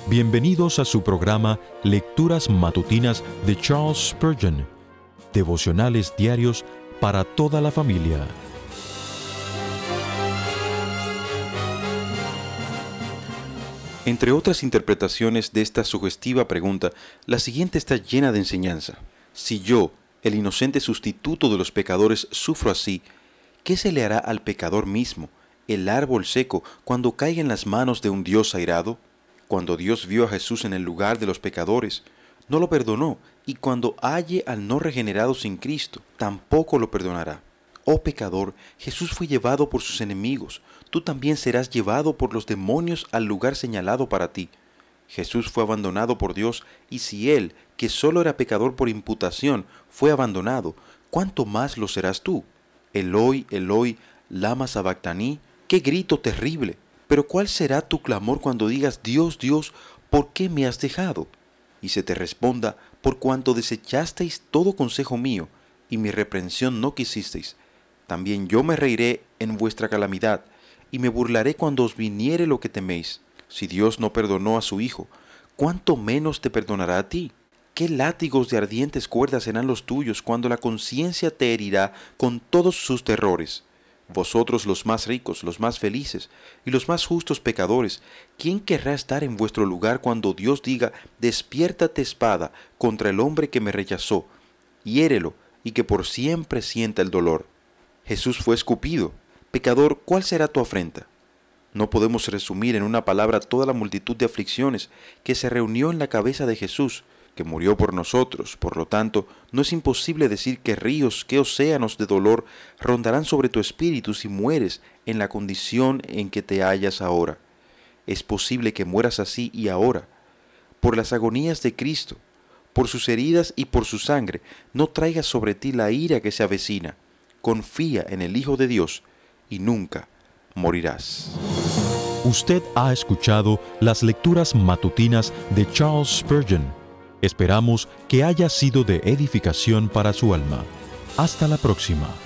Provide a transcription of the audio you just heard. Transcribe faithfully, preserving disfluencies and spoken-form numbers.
Bienvenidos a su programa Lecturas Matutinas de Charles Spurgeon, devocionales diarios para toda la familia. Entre otras interpretaciones de esta sugestiva pregunta, la siguiente está llena de enseñanza. Si yo, el inocente sustituto de los pecadores, sufro así, ¿qué se le hará al pecador mismo, el árbol seco, cuando caiga en las manos de un Dios airado? Cuando Dios vio a Jesús en el lugar de los pecadores, no lo perdonó, y cuando halle al no regenerado sin Cristo, tampoco lo perdonará. Oh pecador, Jesús fue llevado por sus enemigos, tú también serás llevado por los demonios al lugar señalado para ti. Jesús fue abandonado por Dios, y si Él, que solo era pecador por imputación, fue abandonado, ¿cuánto más lo serás tú? Eloi, Eloi, lama sabactaní, ¡qué grito terrible! Pero ¿cuál será tu clamor cuando digas, Dios, Dios, ¿por qué me has dejado? Y se te responda, por cuanto desechasteis todo consejo mío, y mi reprensión no quisisteis. También yo me reiré en vuestra calamidad, y me burlaré cuando os viniere lo que teméis. Si Dios no perdonó a su Hijo, ¿cuánto menos te perdonará a ti? ¿Qué látigos de ardientes cuerdas serán los tuyos cuando la conciencia te herirá con todos sus terrores? Vosotros los más ricos, los más felices y los más justos pecadores, ¿quién querrá estar en vuestro lugar cuando Dios diga, despiértate espada contra el hombre que me rechazó, hiérelo y que por siempre sienta el dolor? Jesús fue escupido. Pecador, ¿cuál será tu afrenta? No podemos resumir en una palabra toda la multitud de aflicciones que se reunió en la cabeza de Jesús, que murió por nosotros. Por lo tanto, no es imposible decir que ríos, que océanos de dolor rondarán sobre tu espíritu si mueres en la condición en que te hallas ahora. Es posible que mueras así y ahora. Por las agonías de Cristo, por sus heridas y por su sangre, no traigas sobre ti la ira que se avecina. Confía en el Hijo de Dios y nunca morirás. Usted ha escuchado las lecturas matutinas de Charles Spurgeon. Esperamos que haya sido de edificación para su alma. Hasta la próxima.